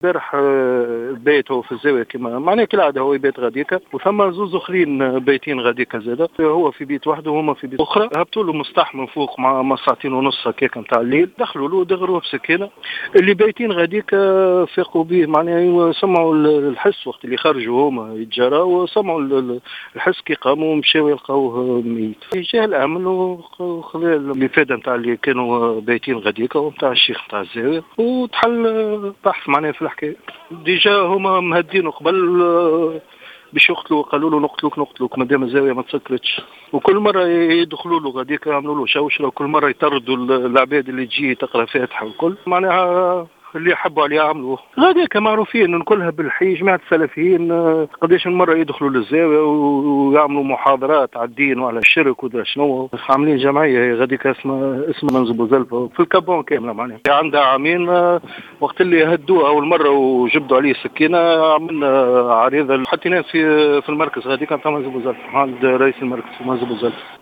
البارح بيت هو في الزاوية كما معناها كالعادة، هو يبيت غاديكا وثم زوز اخرين بايتين غاديكا زادا، هو في بيت واحد وهما في بيت اخرى. هبطوا له مصطح من فوق مع ساعتين ونص هكاك نتاع الليل، دخلوا له دغروه بسكينه. اللي بايتين غاديكا فاقوا به معناها، سمعوا الحس وقت اللي خرجوا هما يتجراو، سمعوا الحس كي قاموا مشاو يلقاوه ميت. جاء الامن وخذا الافاده نتاع اللي كانوا بايتين غاديكا ونتاع الشيخ نتاع الزاويه، وتحل بحث معناها في الحكايه. ديجا هما مهدينه قبل باش يقتلوا، قالوا له نقتلوك مادام الزاويه ما تسكرتش. وكل مره يدخلوا له غاديك يعملوا له شوشره، وكل مره يطردوا العباد اللي تجي تقرا فاتحه والكل معناها اللي يحبوا عليه يعملوه. غاديك معروفين كلها بالحي، جماعه السلفيين قداش من مره يدخلوا للزاويه ويعملوا محاضرات على الدين وعلى الشرك وذا شنو. عاملين جمعيه غاديك اسمها منزل بوزلفه في الكابون كامله معناها، عندها عامين. وقت اللي هدوه اول مره وجبدوا عليه سكينه، عملنا عريضه حطيناه في المركز غاديك نتاع منزل بوزلفه عند رئيس المركز في منزل بوزلفه.